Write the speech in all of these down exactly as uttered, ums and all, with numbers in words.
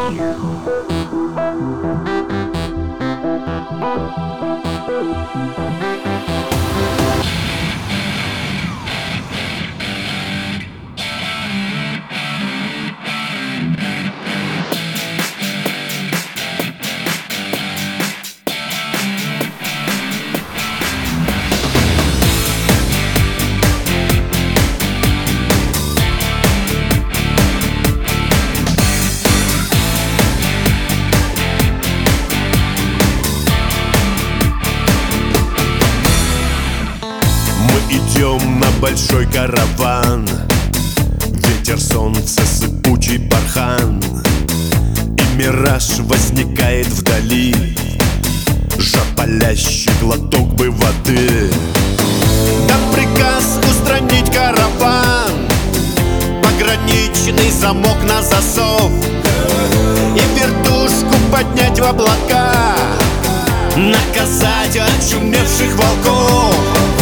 Идем на большой караван, ветер, солнце, сыпучий бархан, и мираж возникает вдали. Жопалящий глоток бы воды. Да приказ устранить караван, пограничный замок на засов, и вертушку поднять в облака, наказать очумевших волков.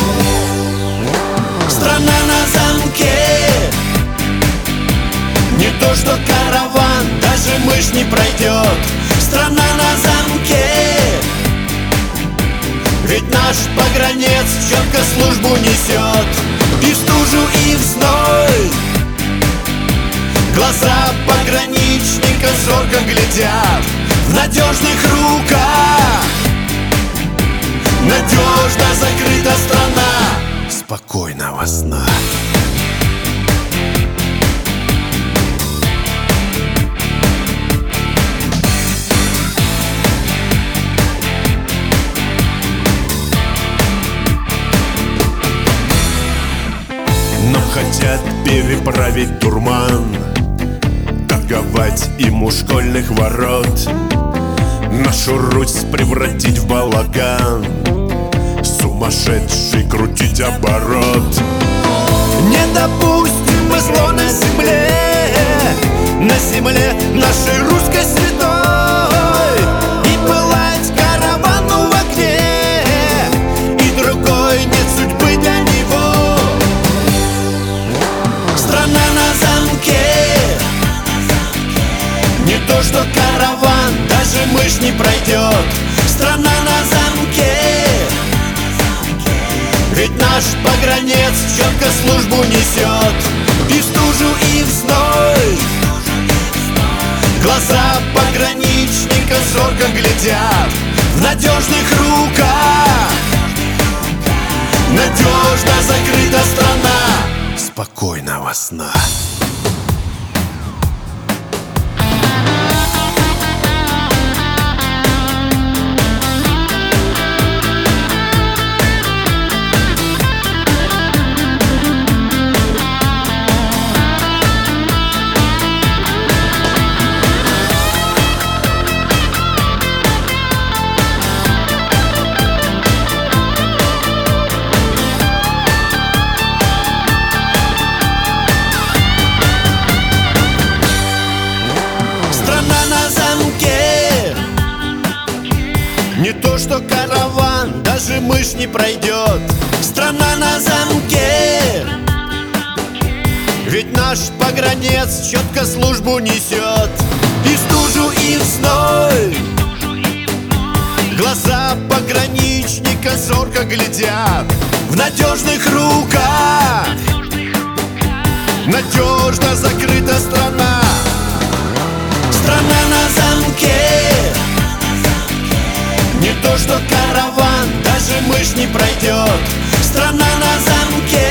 Страна на замке, не то что караван, даже мышь не пройдет. Страна на замке, ведь наш погранец четко службу несет. И в стужу, и в зной глаза пограничника зорко глядят. В надежных руках надежно закрыта страна. Спокойного сна. Но хотят переправить дурман, торговать им у школьных ворот, нашу Русь превратить в балаган, сумасшедший крутить оборот. Не допустим мы зло на земле, на земле нашей русской святой, и пылать каравану в огне, и другой нет судьбы для него. Страна на замке, не то что караван, даже мышь не пройдет. Страна на замке, ведь наш погранец четко службу несет. И в стужу, и в зной глаза пограничника зорко глядят. В надежных руках надежно закрыта страна. Спокойного сна. Не то что караван, даже мышь не пройдет. Страна на замке, ведь наш погранец четко службу несет. И в стужу, и в зной глаза пограничника зорко глядят. В надежных руках надежно закрыта страна. Страна на замке, не то что караван, даже мышь не пройдет. Страна на замке,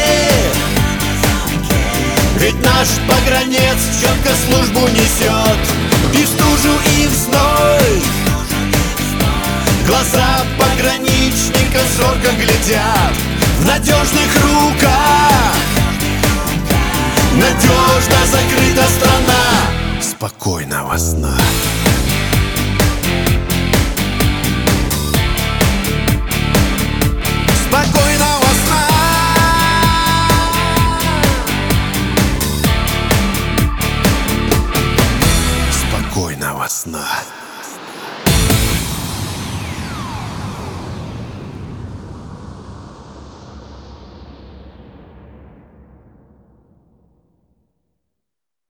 ведь наш погранец четко службу несет. И в стужу, и в зной глаза пограничника зорко глядят. В надежных руках надежно закрыта страна. Спокойного сна. Спокойного сна. Спокойного сна.